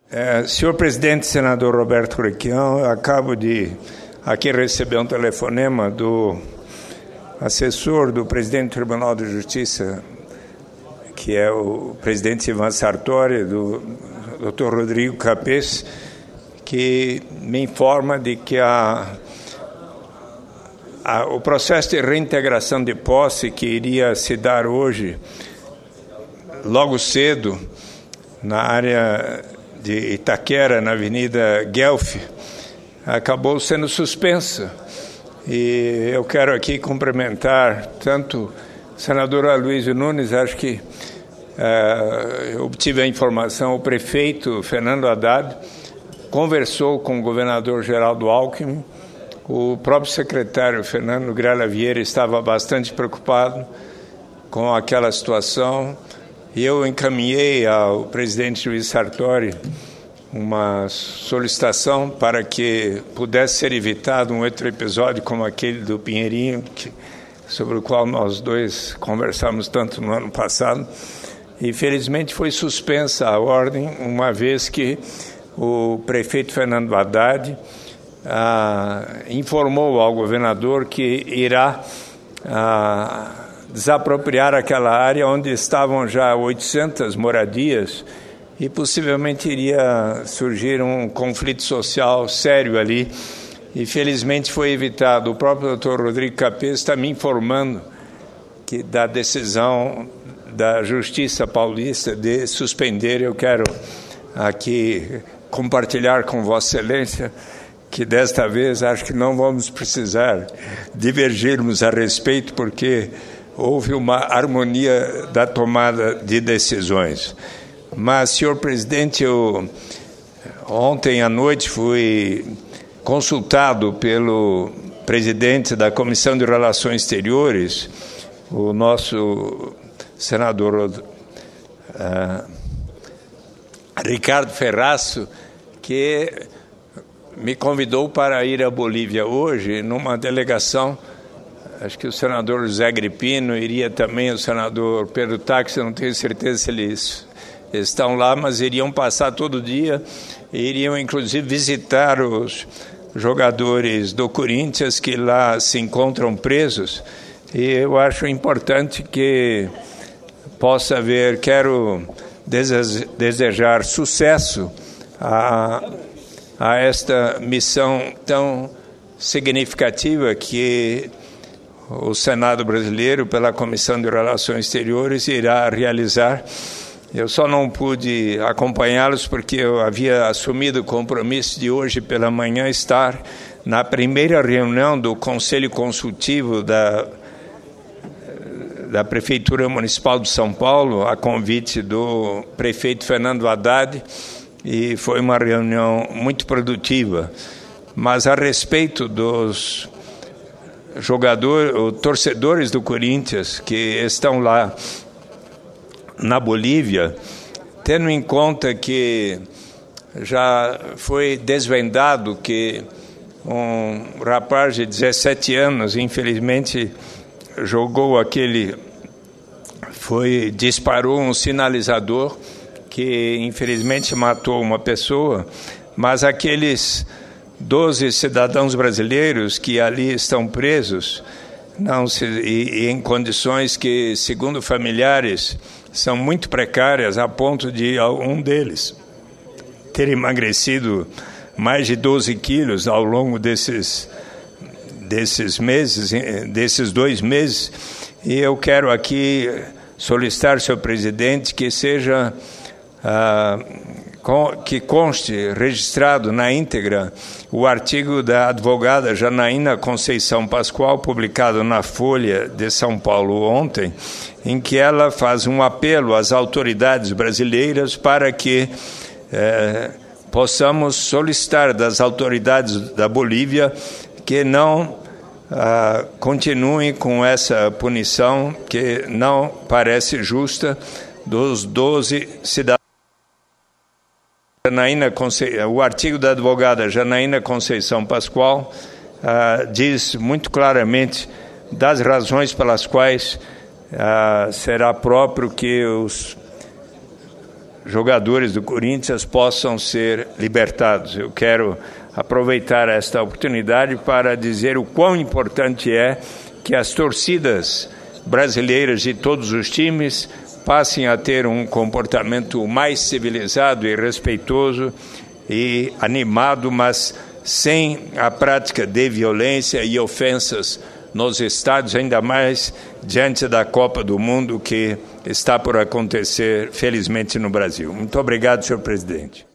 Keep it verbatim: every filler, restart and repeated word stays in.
É, senhor presidente, senador Roberto Requião, eu acabo de aqui receber um telefonema do assessor do presidente do Tribunal de Justiça, que é o presidente Ivan Sartori, do doutor Rodrigo Capês, que me informa de que a, a, o processo de reintegração de posse que iria se dar hoje, logo cedo, na área de Itaquera, na Avenida Guelph, acabou sendo suspensa. E eu quero aqui cumprimentar tanto o senador Aloysio Nunes, acho que uh, eu obtive a informação, o prefeito Fernando Haddad conversou com o governador Geraldo Alckmin, o próprio secretário Fernando Grella Vieira estava bastante preocupado com aquela situação, e eu encaminhei ao presidente Luiz Sartori uma solicitação para que pudesse ser evitado um outro episódio como aquele do Pinheirinho, que, sobre o qual nós dois conversamos tanto no ano passado. E, felizmente, foi suspensa a ordem, uma vez que o prefeito Fernando Haddad ah, informou ao governador que irá ah, desapropriar aquela área onde estavam já oitocentas moradias e possivelmente iria surgir um conflito social sério ali. E felizmente foi evitado. O próprio doutor Rodrigo Capês está me informando que da decisão da Justiça Paulista de suspender. Eu quero aqui compartilhar com Vossa Excelência que desta vez acho que não vamos precisar divergirmos a respeito, porque houve uma harmonia da tomada de decisões. Mas, senhor presidente, eu ontem à noite fui consultado pelo presidente da Comissão de Relações Exteriores, o nosso senador uh, Ricardo Ferraço, que me convidou para ir à Bolívia hoje numa delegação. Acho que o senador José Agripino iria também, o senador Pedro Táxi, não tenho certeza se eles estão lá, mas iriam passar todo dia e iriam inclusive visitar os jogadores do Corinthians que lá se encontram presos. E eu acho importante que possa haver, quero desejar sucesso a, a esta missão tão significativa que o Senado brasileiro, pela Comissão de Relações Exteriores, irá realizar. Eu só não pude acompanhá-los porque eu havia assumido o compromisso de hoje pela manhã estar na primeira reunião do Conselho Consultivo da, da Prefeitura Municipal de São Paulo, a convite do prefeito Fernando Haddad, e foi uma reunião muito produtiva. Mas a respeito dos jogadores, torcedores do Corinthians que estão lá na Bolívia, tendo em conta que já foi desvendado que um rapaz de dezessete anos, infelizmente, jogou aquele, foi, disparou um sinalizador que infelizmente matou uma pessoa, mas aqueles doze cidadãos brasileiros que ali estão presos, não se, e, e em condições que, segundo familiares, são muito precárias, a ponto de um deles ter emagrecido mais de doze quilos ao longo desses, desses meses, desses dois meses. E eu quero aqui solicitar, senhor presidente, que seja, ah, com, que conste registrado na íntegra o artigo da advogada Janaína Conceição Pascoal, publicado na Folha de São Paulo ontem, em que ela faz um apelo às autoridades brasileiras para que eh, possamos solicitar das autoridades da Bolívia que não ah, continuem com essa punição que não parece justa dos doze cidadãos. Janaína Conce... O artigo da advogada Janaína Conceição Pascoal ah, diz muito claramente das razões pelas quais ah, será próprio que os jogadores do Corinthians possam ser libertados. Eu quero aproveitar esta oportunidade para dizer o quão importante é que as torcidas brasileiras de todos os times passem a ter um comportamento mais civilizado e respeitoso e animado, mas sem a prática de violência e ofensas nos estádios, ainda mais diante da Copa do Mundo que está por acontecer, felizmente, no Brasil. Muito obrigado, senhor presidente.